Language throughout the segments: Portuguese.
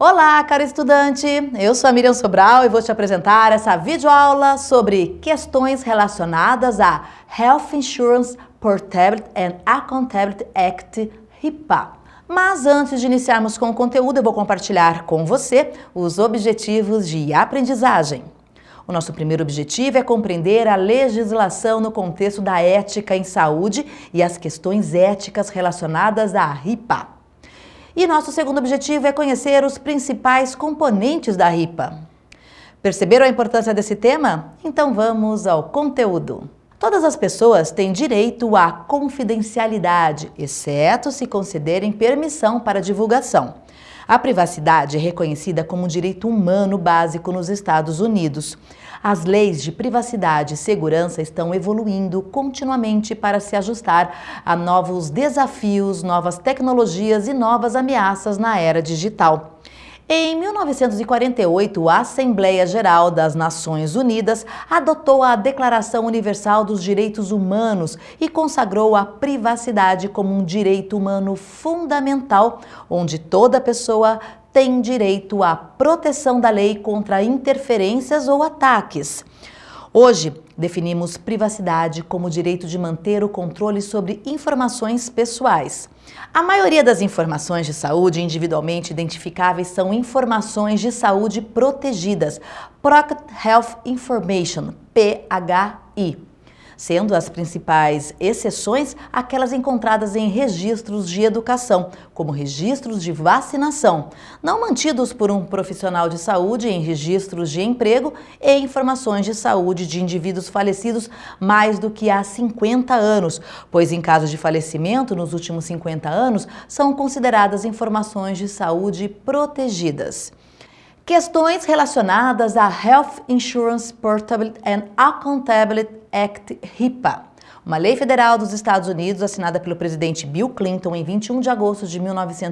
Olá, caro estudante! Eu sou a Miriam Sobral e vou te apresentar essa videoaula sobre questões relacionadas a Health Insurance Portability and Accountability Act, HIPAA. Mas antes de iniciarmos com o conteúdo, eu vou compartilhar com você os objetivos de aprendizagem. O nosso primeiro objetivo é compreender a legislação no contexto da ética em saúde e as questões éticas relacionadas à HIPAA. E nosso segundo objetivo é conhecer os principais componentes da HIPAA. Perceberam a importância desse tema? Então vamos ao conteúdo. Todas as pessoas têm direito à confidencialidade, exceto se concederem permissão para divulgação. A privacidade é reconhecida como um direito humano básico nos Estados Unidos. As leis de privacidade e segurança estão evoluindo continuamente para se ajustar a novos desafios, novas tecnologias e novas ameaças na era digital. Em 1948, a Assembleia Geral das Nações Unidas adotou a Declaração Universal dos Direitos Humanos e consagrou a privacidade como um direito humano fundamental, onde toda pessoa tem direito à proteção da lei contra interferências ou ataques. Hoje, definimos privacidade como o direito de manter o controle sobre informações pessoais. A maioria das informações de saúde individualmente identificáveis são informações de saúde protegidas, Protected Health Information, PHI, sendo as principais exceções aquelas encontradas em registros de educação, como registros de vacinação, não mantidos por um profissional de saúde em registros de emprego e informações de saúde de indivíduos falecidos mais do que há 50 anos, pois em caso de falecimento nos últimos 50 anos, são consideradas informações de saúde protegidas. Questões relacionadas à Health Insurance Portability and Accountability Act, HIPAA, uma lei federal dos Estados Unidos assinada pelo presidente Bill Clinton em 21 de agosto de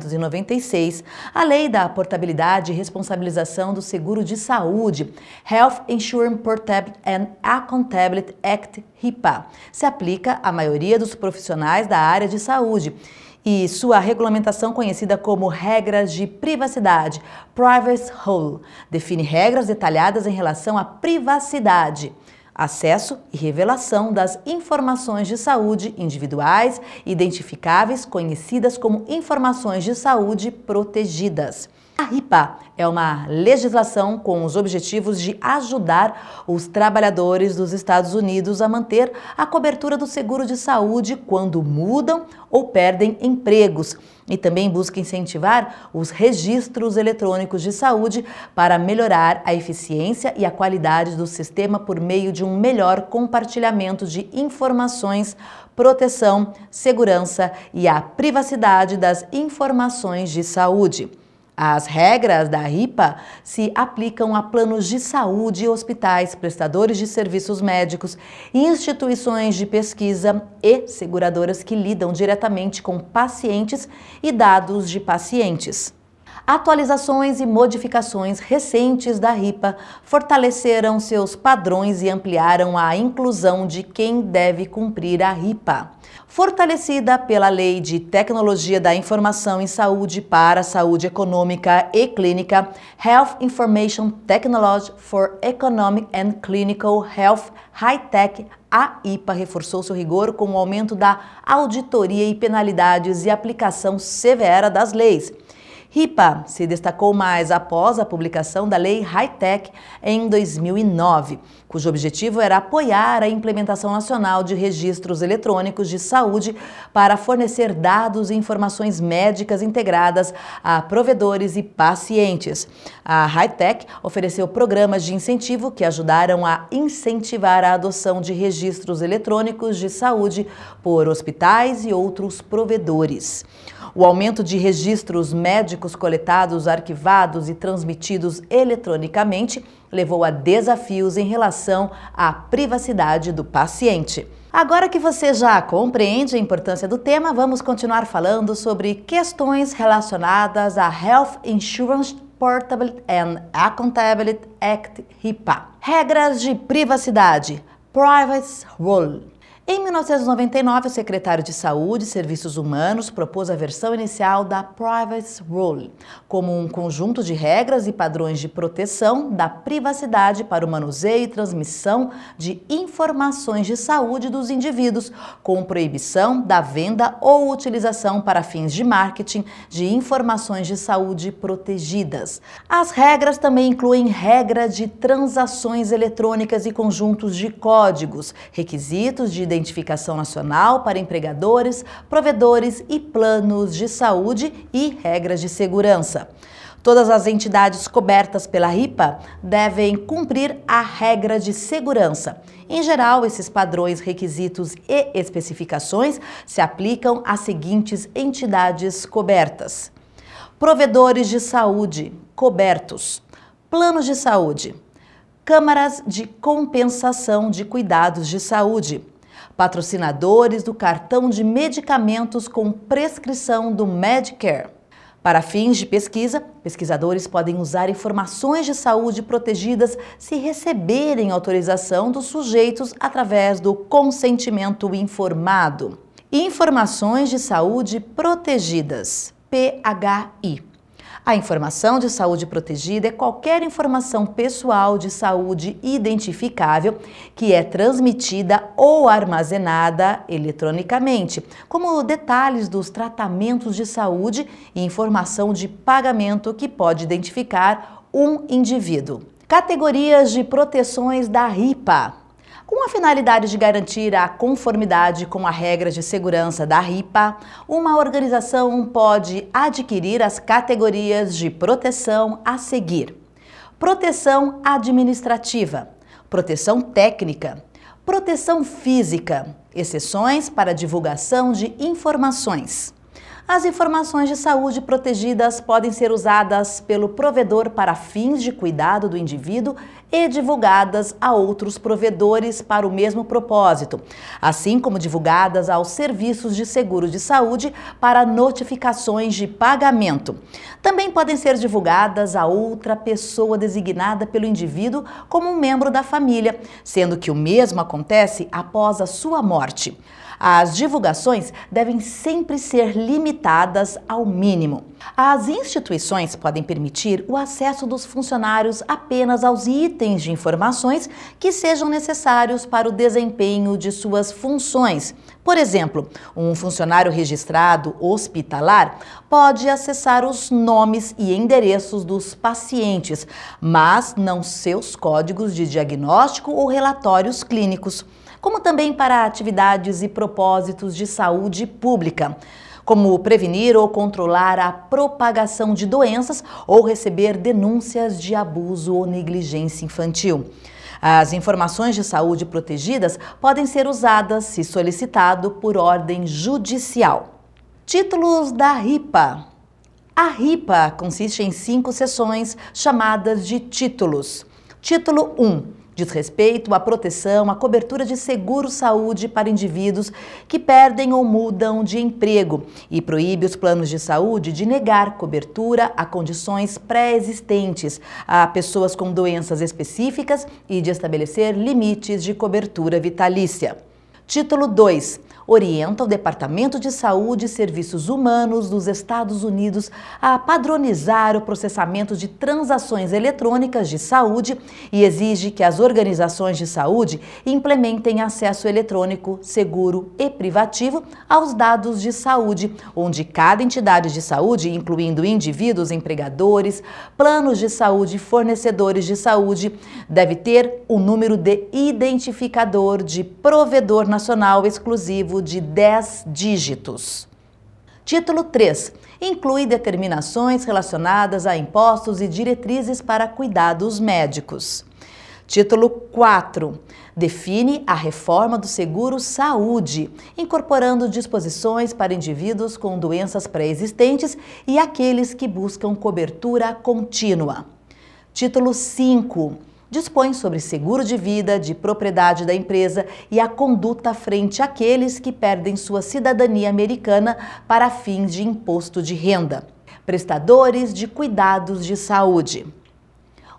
1996, a lei da portabilidade e responsabilização do seguro de saúde, Health Insurance Portability and Accountability Act, HIPAA, se aplica à maioria dos profissionais da área de saúde e sua regulamentação, conhecida como regras de privacidade, Privacy Rule, define regras detalhadas em relação à privacidade, acesso e revelação das informações de saúde individuais identificáveis, conhecidas como informações de saúde protegidas. A HIPAA é uma legislação com os objetivos de ajudar os trabalhadores dos Estados Unidos a manter a cobertura do seguro de saúde quando mudam ou perdem empregos e também busca incentivar os registros eletrônicos de saúde para melhorar a eficiência e a qualidade do sistema por meio de um melhor compartilhamento de informações, proteção, segurança e a privacidade das informações de saúde. As regras da HIPAA se aplicam a planos de saúde, hospitais, prestadores de serviços médicos, instituições de pesquisa e seguradoras que lidam diretamente com pacientes e dados de pacientes. Atualizações e modificações recentes da HIPAA fortaleceram seus padrões e ampliaram a inclusão de quem deve cumprir a HIPAA. Fortalecida pela Lei de Tecnologia da Informação em Saúde para a Saúde Econômica e Clínica, Health Information Technology for Economic and Clinical Health High-Tech, a HIPAA reforçou seu rigor com o aumento da auditoria e penalidades e aplicação severa das leis. HIPAA se destacou mais após a publicação da Lei High-Tech em 2009, cujo objetivo era apoiar a implementação nacional de registros eletrônicos de saúde para fornecer dados e informações médicas integradas a provedores e pacientes. A High-Tech ofereceu programas de incentivo que ajudaram a incentivar a adoção de registros eletrônicos de saúde por hospitais e outros provedores. O aumento de registros médicos coletados, arquivados e transmitidos eletronicamente levou a desafios em relação à privacidade do paciente. Agora que você já compreende a importância do tema, vamos continuar falando sobre questões relacionadas à Health Insurance Portability and Accountability Act, HIPAA. Regras de privacidade, Privacy Rule. Em 1999, o secretário de Saúde e Serviços Humanos propôs a versão inicial da Privacy Rule, como um conjunto de regras e padrões de proteção da privacidade para o manuseio e transmissão de informações de saúde dos indivíduos, com proibição da venda ou utilização para fins de marketing de informações de saúde protegidas. As regras também incluem regra de transações eletrônicas e conjuntos de códigos, requisitos de identificação nacional para empregadores, provedores e planos de saúde e regras de segurança. Todas as entidades cobertas pela RIPA devem cumprir a regra de segurança. Em geral, esses padrões, requisitos e especificações se aplicam às seguintes entidades cobertas: provedores de saúde cobertos, planos de saúde, câmaras de compensação de cuidados de saúde, patrocinadores do cartão de medicamentos com prescrição do Medicare. Para fins de pesquisa, pesquisadores podem usar informações de saúde protegidas se receberem autorização dos sujeitos através do consentimento informado. Informações de saúde protegidas, PHI. A informação de saúde protegida é qualquer informação pessoal de saúde identificável que é transmitida ou armazenada eletronicamente, como detalhes dos tratamentos de saúde e informação de pagamento que pode identificar um indivíduo. Categorias de proteções da RIPA. Com a finalidade de garantir a conformidade com a regra de segurança da RIPA, uma organização pode adquirir as categorias de proteção a seguir: proteção administrativa, proteção técnica, proteção física, exceções para divulgação de informações. As informações de saúde protegidas podem ser usadas pelo provedor para fins de cuidado do indivíduo e divulgadas a outros provedores para o mesmo propósito, assim como divulgadas aos serviços de seguro de saúde para notificações de pagamento. Também podem ser divulgadas a outra pessoa designada pelo indivíduo como um membro da família, sendo que o mesmo acontece após a sua morte. As divulgações devem sempre ser limitadas ao mínimo. As instituições podem permitir o acesso dos funcionários apenas aos itens de informações que sejam necessários para o desempenho de suas funções. Por exemplo, um funcionário registrado hospitalar pode acessar os nomes e endereços dos pacientes, mas não seus códigos de diagnóstico ou relatórios clínicos, como também para atividades e propósitos de saúde pública, como prevenir ou controlar a propagação de doenças ou receber denúncias de abuso ou negligência infantil. As informações de saúde protegidas podem ser usadas, se solicitado, por ordem judicial. Títulos da RIPA. A RIPA consiste em 5 seções chamadas de títulos. Título 1. Diz respeito à proteção, à cobertura de seguro-saúde para indivíduos que perdem ou mudam de emprego e proíbe os planos de saúde de negar cobertura a condições pré-existentes, a pessoas com doenças específicas e de estabelecer limites de cobertura vitalícia. Título 2. Orienta o Departamento de Saúde e Serviços Humanos dos Estados Unidos a padronizar o processamento de transações eletrônicas de saúde e exige que as organizações de saúde implementem acesso eletrônico, seguro e privativo aos dados de saúde, onde cada entidade de saúde, incluindo indivíduos, empregadores, planos de saúde e fornecedores de saúde, deve ter um número de identificador de provedor nacional exclusivo de 10 dígitos. Título 3. Inclui determinações relacionadas a impostos e diretrizes para cuidados médicos. Título 4. Define a reforma do seguro-saúde, incorporando disposições para indivíduos com doenças pré-existentes e aqueles que buscam cobertura contínua. Título 5. Dispõe sobre seguro de vida, de propriedade da empresa e a conduta frente àqueles que perdem sua cidadania americana para fins de imposto de renda. Prestadores de cuidados de saúde.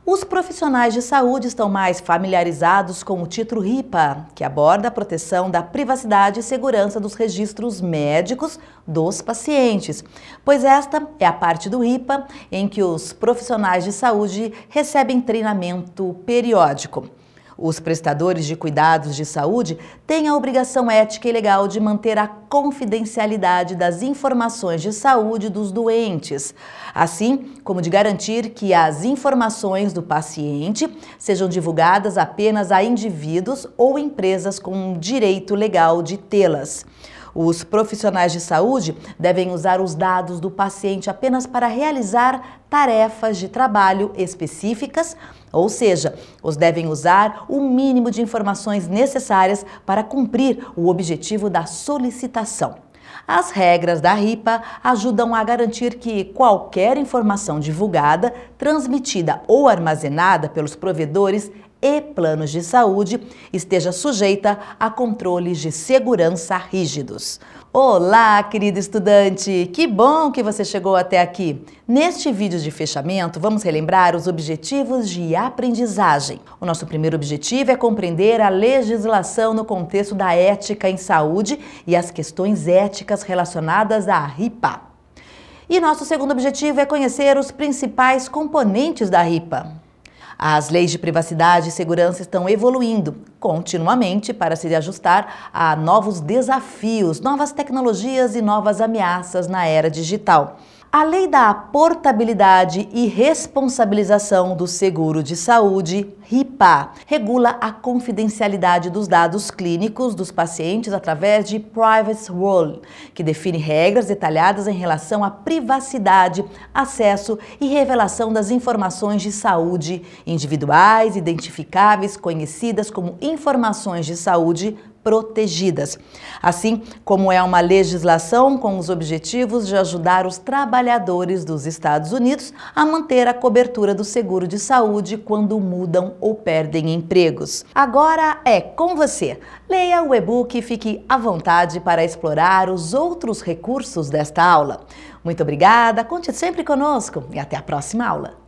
Os profissionais de saúde estão mais familiarizados com o título HIPAA, que aborda a proteção da privacidade e segurança dos registros médicos dos pacientes, pois esta é a parte do HIPAA em que os profissionais de saúde recebem treinamento periódico. Os prestadores de cuidados de saúde têm a obrigação ética e legal de manter a confidencialidade das informações de saúde dos doentes, assim como de garantir que as informações do paciente sejam divulgadas apenas a indivíduos ou empresas com direito legal de tê-las. Os profissionais de saúde devem usar os dados do paciente apenas para realizar tarefas de trabalho específicas, ou seja, os devem usar o mínimo de informações necessárias para cumprir o objetivo da solicitação. As regras da HIPAA ajudam a garantir que qualquer informação divulgada, transmitida ou armazenada pelos provedores e planos de saúde esteja sujeita a controles de segurança rígidos. Olá, querido estudante! Que bom que você chegou até aqui! Neste vídeo de fechamento, vamos relembrar os objetivos de aprendizagem. O nosso primeiro objetivo é compreender a legislação no contexto da ética em saúde e as questões éticas relacionadas à HIPAA. E nosso segundo objetivo é conhecer os principais componentes da HIPAA. As leis de privacidade e segurança estão evoluindo continuamente para se ajustar a novos desafios, novas tecnologias e novas ameaças na era digital. A lei da portabilidade e responsabilização do seguro de saúde, HIPAA, regula a confidencialidade dos dados clínicos dos pacientes através de Privacy Rule, que define regras detalhadas em relação à privacidade, acesso e revelação das informações de saúde individuais, identificáveis, conhecidas como informações de saúde protegidas, assim como é uma legislação com os objetivos de ajudar os trabalhadores dos Estados Unidos a manter a cobertura do seguro de saúde quando mudam ou perdem empregos. Agora é com você. Leia o e-book e fique à vontade para explorar os outros recursos desta aula. Muito obrigada, conte sempre conosco e até a próxima aula.